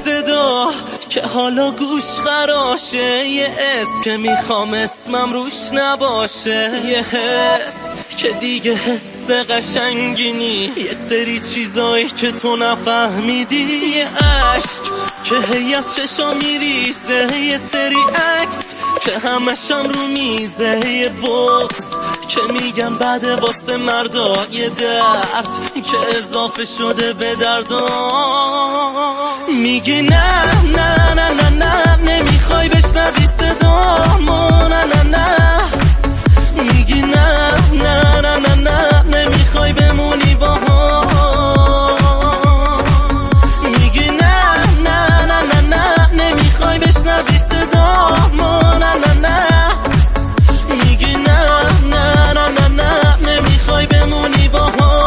صدا که حالا گوش خراشه، یه اسم که میخوام اسمم روش نباشه، یه حس که دیگه حس قشنگینی، یه سری چیزایی که تو نفهمیدی، یه عشق که هی از چشا میریزه، یه سری عکس که همشم رو میزه، یه بغض که میگن بده واسه مردا، یه درد که اضافه شده به دردام. میگی نه نه نه نه نه نمیخوای بشنوی صدامو، نه نه نه. میگی نه نه نه نه نه نمیخوای بمونی با هم. میگی نه نه نه نه نه نمیخوای بشنوی صدامو، نه نه نه. میگی نه نه نه نه نه نمیخوای بمونی با هم.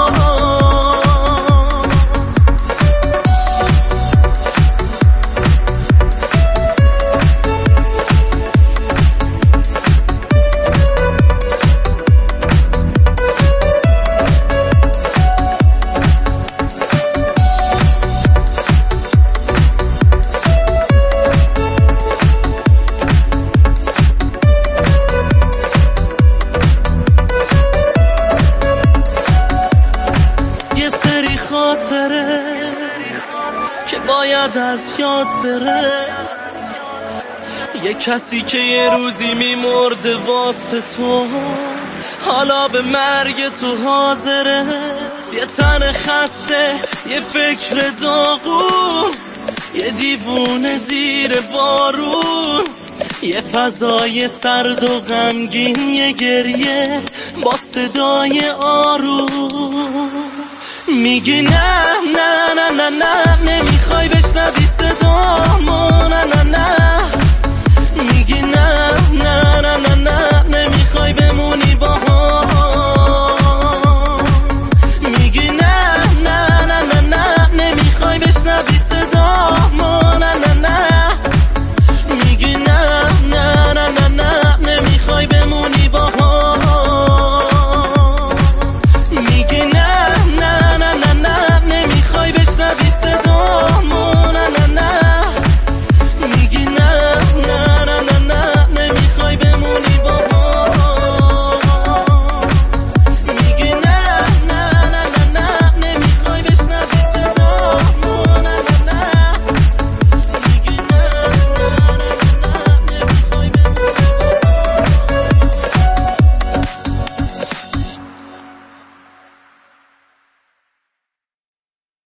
خاطره که باید از یاد بره، یه کسی که یه روزی میمرده واسه تو، حالا به مرگ تو حاضره. یه تن خسته، یه فکر داغون، یه دیوونه زیر بارون، یه فضای سرد و غمگین، یه گریه با صدای آروم. میگی نه نه نه نه نه